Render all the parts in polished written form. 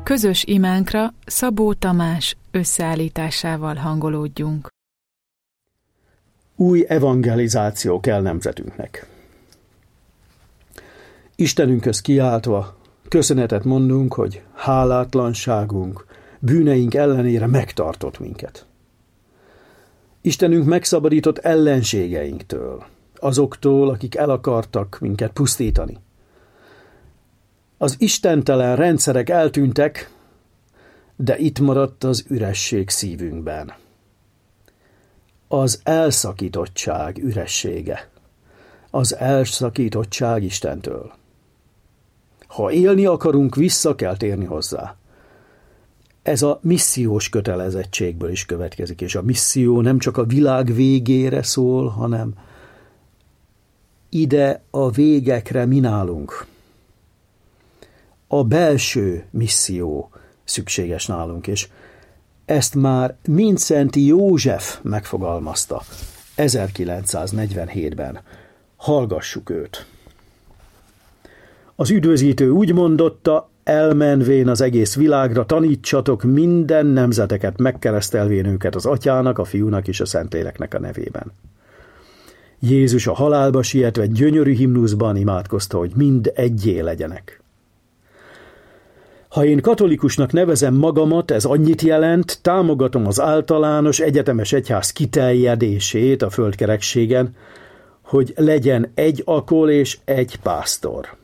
Közös imánkra Szabó Tamás összeállításával hangolódjunk. Új evangelizáció kell nemzetünknek. Istenünkhöz kiáltva köszönetet mondunk, hogy hálátlanságunk, bűneink ellenére megtartott minket. Istenünk megszabadított ellenségeinktől, azoktól, akik el akartak minket pusztítani. Az istentelen rendszerek eltűntek, de itt maradt az üresség szívünkben. Az elszakítottság üressége. Az elszakítottság Istentől. Ha élni akarunk, vissza kell térni hozzá. Ez a missziós kötelezettségből is következik, és a misszió nem csak a világ végére szól, hanem ide a végekre mi nálunk. A belső misszió szükséges nálunk, és ezt már Mindszenty József megfogalmazta 1947-ben. Hallgassuk őt. Az üdvözítő úgy mondotta, elmenvén az egész világra tanítsatok minden nemzeteket, megkeresztelvén őket az Atyának, a Fiúnak és a Szentléleknek a nevében. Jézus a halálba sietve gyönyörű himnuszban imádkozta, hogy mind egyé legyenek. Ha én katolikusnak nevezem magamat, ez annyit jelent, támogatom az általános egyetemes egyház kiterjedését a földkerekségen, hogy legyen egy akol és egy pásztor.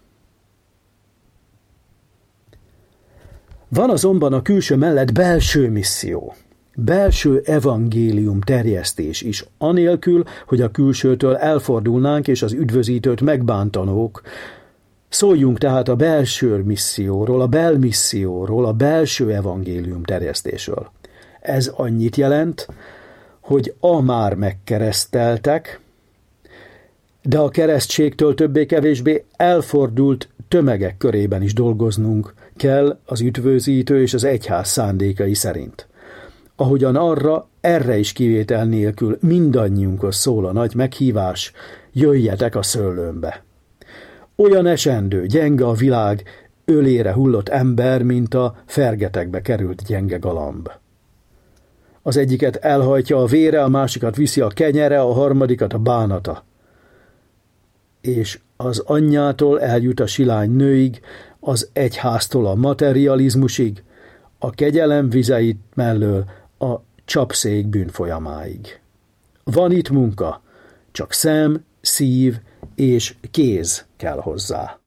Van azonban a külső mellett belső misszió, belső evangélium terjesztés is, anélkül, hogy a külsőtől elfordulnánk és az üdvözítőt megbántanók. Szóljunk tehát a belső misszióról, a belmisszióról, a belső evangélium terjesztésről. Ez annyit jelent, hogy már megkereszteltek, de a keresztségtől többé-kevésbé elfordult tömegek körében is dolgoznunk kell az üdvözítő és az egyház szándékai szerint. Ahogyan erre is kivétel nélkül mindannyiunkhoz szól a nagy meghívás, jöjjetek a szőlőmbe. Olyan esendő, gyenge a világ, ölére hullott ember, mint a fergetegbe került gyenge galamb. Az egyiket elhajtja a vére, a másikat viszi a kenyere, a harmadikat a bánata. És az anyjától eljut a silány nőig, az egyháztól a materializmusig, a kegyelem vizeit mellől a csapszék bűnfolyamáig. Van itt munka, csak szem, szív és kéz kell hozzá.